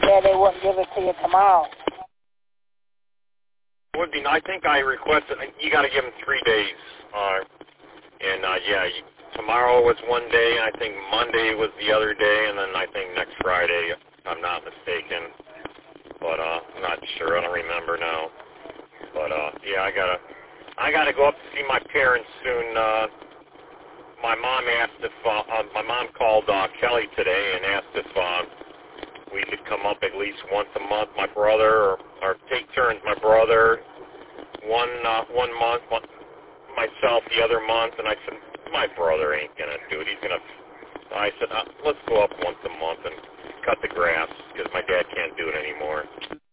said they wouldn't give it to you tomorrow. Would be. I think I requested. You got to give them 3 days. Tomorrow was one day. I think Monday was the other day, and then I think next Friday, if I'm not mistaken. But I'm not sure. I don't remember now. But I gotta go up to see my parents soon. My mom asked if my mom called Kelly today and asked if we could come up at least once a month. My brother, or take turns. My brother, one month, myself the other month, and I said my brother ain't gonna do it. I said let's go up once a month and cut the grass because my dad can't do it anymore.